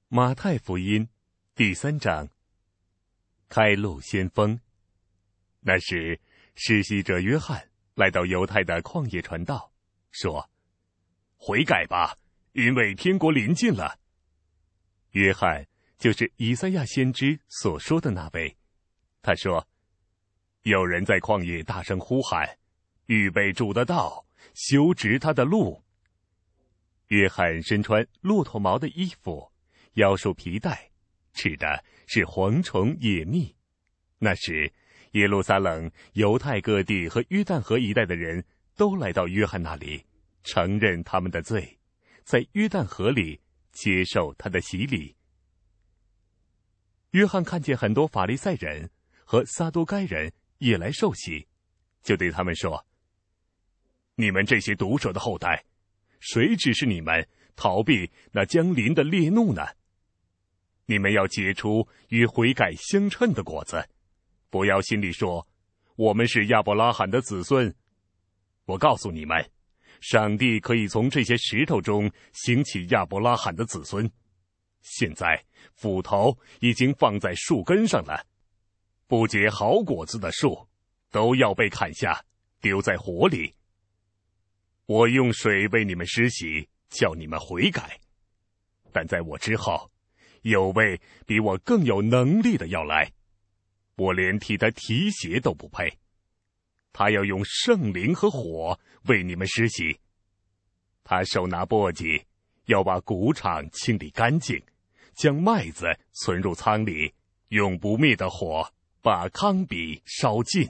马太福音第3章，开路先锋。那时，施洗者约翰来到犹太的旷野传道，说：“悔改吧，因为天国临近了。”约翰就是以赛亚先知所说的那位。他说：“有人在旷野大声呼喊，预备主的道，修直他的路。”约翰身穿骆驼毛的衣服，腰束皮带，吃的是蝗虫野蜜。那时，耶路撒冷、犹太各地和约旦河一带的人都来到约翰那里，承认他们的罪，在约旦河里接受他的洗礼。约翰看见很多法利赛人和撒都该人也来受洗，就对他们说：“你们这些毒蛇的后代，谁指示你们逃避那将临的烈怒呢？你们要结出与悔改相称的果子，不要心里说，我们是亚伯拉罕的子孙。我告诉你们，上帝可以从这些石头中兴起亚伯拉罕的子孙。现在斧头已经放在树根上了，不结好果子的树都要被砍下，丢在火里。我用水为你们施洗，叫你们悔改。但在我之后，有位比我更有能力的要来，我连替他提鞋都不配。他要用圣灵和火为你们施洗。他手拿簸箕，要把谷场清理干净，将麦子存入仓里，用不灭的火把糠秕烧尽。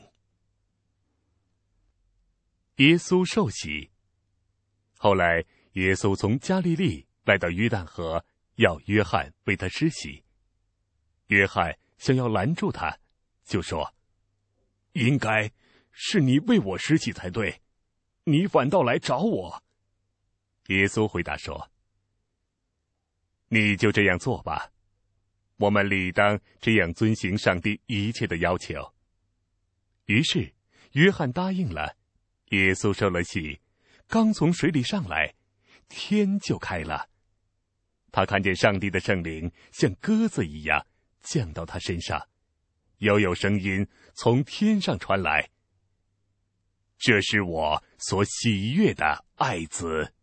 耶稣受洗。后来，耶稣从加利利来到约旦河，要约翰为他施洗。约翰想要拦住他，就说：“应该是你为我施洗才对，你反倒来找我。”耶稣回答说：“你就这样做吧，我们理当这样遵行上帝一切的要求。”于是，约翰答应了。耶稣受了洗，刚从水里上来，天就开了。他看见上帝的圣灵像鸽子一样降到他身上，又有声音从天上传来：“这是我所喜悦的爱子。”